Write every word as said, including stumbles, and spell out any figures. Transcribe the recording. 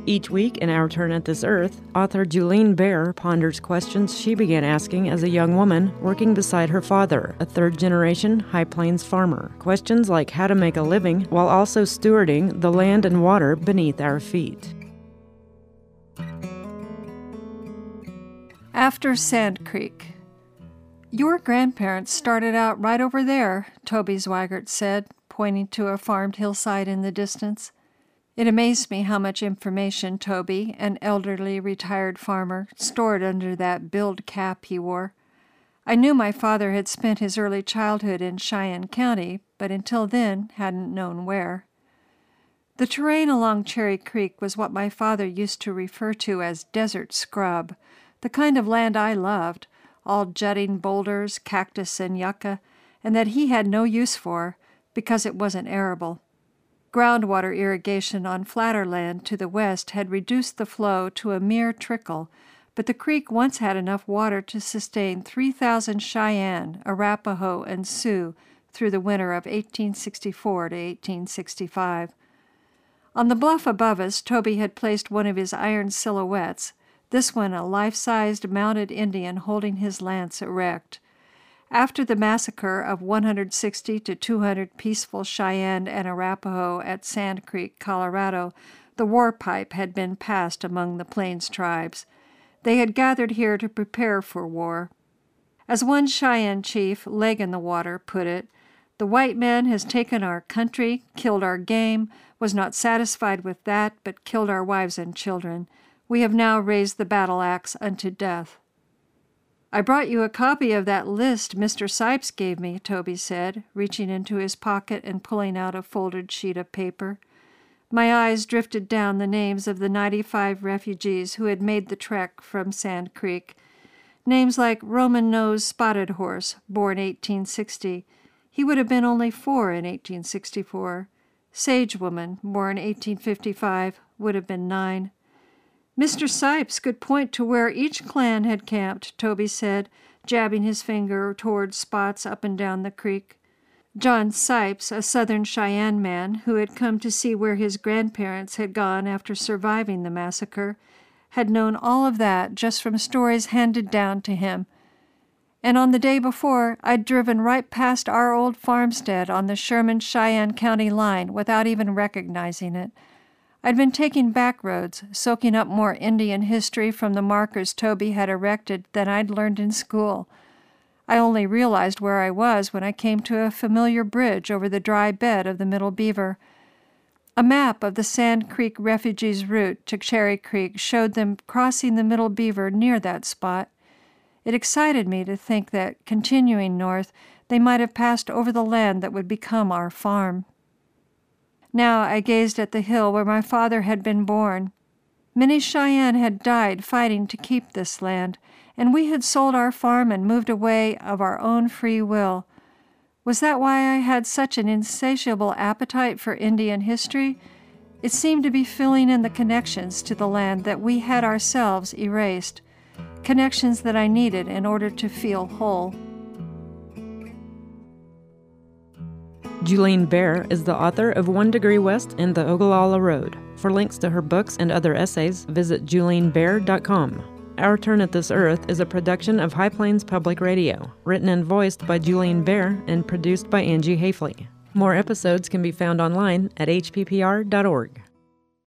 Each week in Our Turn at This Earth, author Julene Baer ponders questions she began asking as a young woman working beside her father, a third-generation High Plains farmer. Questions like how to make a living while also stewarding the land and water beneath our feet. After Sand Creek. Your grandparents started out right over there, Toby Zweigert said, pointing to a farmed hillside in the distance. It amazed me how much information Toby, an elderly retired farmer, stored under that billed cap he wore. I knew my father had spent his early childhood in Cheyenne County, but until then hadn't known where. The terrain along Cherry Creek was what my father used to refer to as desert scrub, the kind of land I loved, all jutting boulders, cactus, and yucca, and that he had no use for because it wasn't arable. Groundwater irrigation on flatter land to the west had reduced the flow to a mere trickle, but the creek once had enough water to sustain three thousand Cheyenne, Arapaho, and Sioux through the winter of eighteen sixty-four to eighteen sixty-five. On the bluff above us, Toby had placed one of his iron silhouettes, this one a life-sized mounted Indian holding his lance erect. After the massacre of one hundred sixty to two hundred peaceful Cheyenne and Arapaho at Sand Creek, Colorado, the war pipe had been passed among the Plains tribes. They had gathered here to prepare for war. As one Cheyenne chief, Leg in the Water, put it, "The white man has taken our country, killed our game, was not satisfied with that, but killed our wives and children. We have now raised the battle axe unto death." "I brought you a copy of that list Mister Sipes gave me," Toby said, reaching into his pocket and pulling out a folded sheet of paper. My eyes drifted down the names of the ninety-five refugees who had made the trek from Sand Creek. Names like Roman Nose Spotted Horse, born eighteen sixty. He would have been only four in eighteen sixty-four. Sage Woman, born eighteen fifty-five, would have been nine. "Mister Sipes could point to where each clan had camped," Toby said, jabbing his finger toward spots up and down the creek. John Sipes, a southern Cheyenne man who had come to see where his grandparents had gone after surviving the massacre, had known all of that just from stories handed down to him. And on the day before, I'd driven right past our old farmstead on the Sherman-Cheyenne County line without even recognizing it. I'd been taking back roads, soaking up more Indian history from the markers Toby had erected than I'd learned in school. I only realized where I was when I came to a familiar bridge over the dry bed of the Middle Beaver. A map of the Sand Creek refugees' route to Cherry Creek showed them crossing the Middle Beaver near that spot. It excited me to think that, continuing north, they might have passed over the land that would become our farm. Now I gazed at the hill where my father had been born. Many Cheyenne had died fighting to keep this land, and we had sold our farm and moved away of our own free will. Was that why I had such an insatiable appetite for Indian history? It seemed to be filling in the connections to the land that we had ourselves erased, connections that I needed in order to feel whole. Julene Baer is the author of One Degree West and the Ogallala Road. For links to her books and other essays, visit julene baer dot com. Our Turn at This Earth is a production of High Plains Public Radio, written and voiced by Julene Baer and produced by Angie Hafley. More episodes can be found online at h p p r dot org.